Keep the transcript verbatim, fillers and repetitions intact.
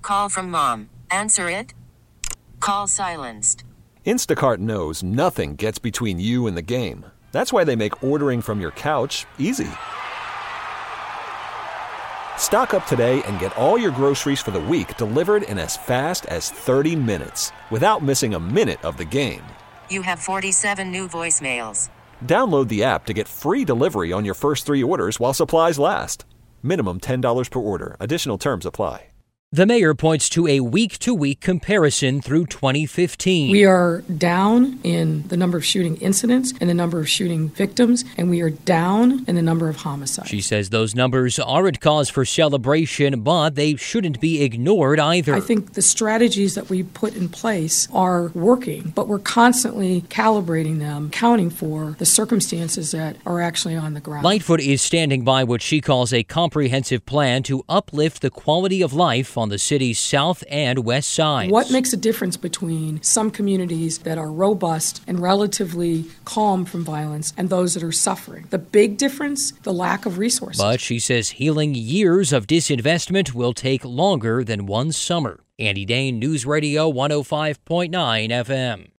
call from mom. Answer it. Call silenced. Instacart knows nothing gets between you and the game. That's why they make ordering from your couch easy. Stock up today and get all your groceries for the week delivered in as fast as thirty minutes without missing a minute of the game. You have forty-seven new voicemails. Download the app to get free delivery on your first three orders while supplies last. Minimum ten dollars per order. Additional terms apply. The mayor points to a week-to-week comparison through twenty fifteen. We are down in the number of shooting incidents and the number of shooting victims, and we are down in the number of homicides. She says those numbers aren't cause for celebration, but they shouldn't be ignored either. I think the strategies that we put in place are working, but we're constantly calibrating them, accounting for the circumstances that are actually on the ground. Lightfoot is standing by what she calls a comprehensive plan to uplift the quality of life on the city's south and west sides. What makes a difference between some communities that are robust and relatively calm from violence and those that are suffering? The big difference, the lack of resources. But she says healing years of disinvestment will take longer than one summer. Andy Dane, News Radio one oh five point nine F M.